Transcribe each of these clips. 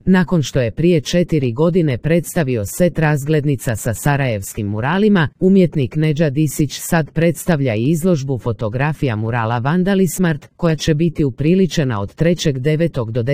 Nakon što je prije 4 godine predstavio set razglednica sa sarajevskim muralima, umjetnik Nedžad Isić sad predstavlja i izložbu fotografija murala Vandalismart, koja će biti upriličena od 3.9. do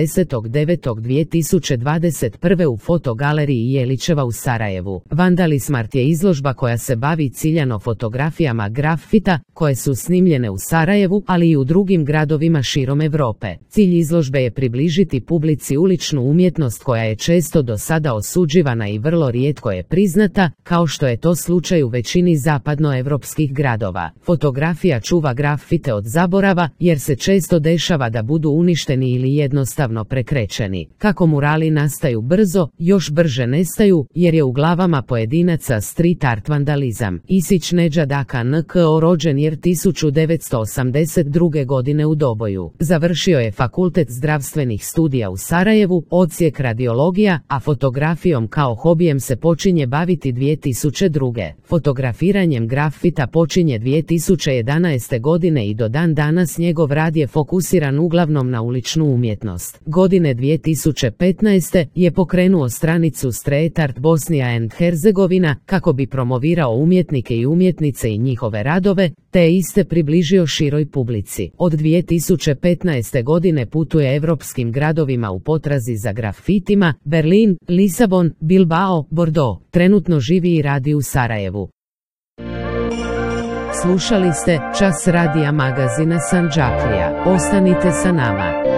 10.9.2021. u fotogaleriji Jelićeva u Sarajevu. Vandalismart je izložba koja se bavi ciljano fotografijama grafita, koje su snimljene u Sarajevu, ali i u drugim gradovima širom Europe. Cilj izložbe je približiti publici uličnu umjetnost koja je često do sada osuđivana i vrlo rijetko je priznata, kao što je to slučaj u većini zapadnoevropskih gradova. Fotografija čuva grafite od zaborava, jer se često dešava da budu uništeni ili jednostavno prekrećeni. Kako murali nastaju brzo, još brže nestaju, jer je u glavama pojedinaca street art vandalizam. Isić Nedžad aka NKO rođen je 1982. godine u Doboju. Završio je Fakultet zdravstvenih studija u Sarajevu, odsjek radiologija, a fotografijom kao hobijem se počinje baviti 2002. Fotografiranjem grafita počinje 2011. godine i do dan danas njegov rad je fokusiran uglavnom na uličnu umjetnost. Godine 2015. je pokrenuo stranicu Street Art Bosnia and Herzegovina kako bi promovirao umjetnike i umjetnice i njihove radove, te je iste približio široj publici. Od 2015. godine putuje evropskim gradovima u potrazi za grafitima: Berlin, Lisabon, Bilbao, Bordeaux. Trenutno živi i radi u Sarajevu. Slušali ste Čas radija magazina Sandžaklija. Ostanite sa nama.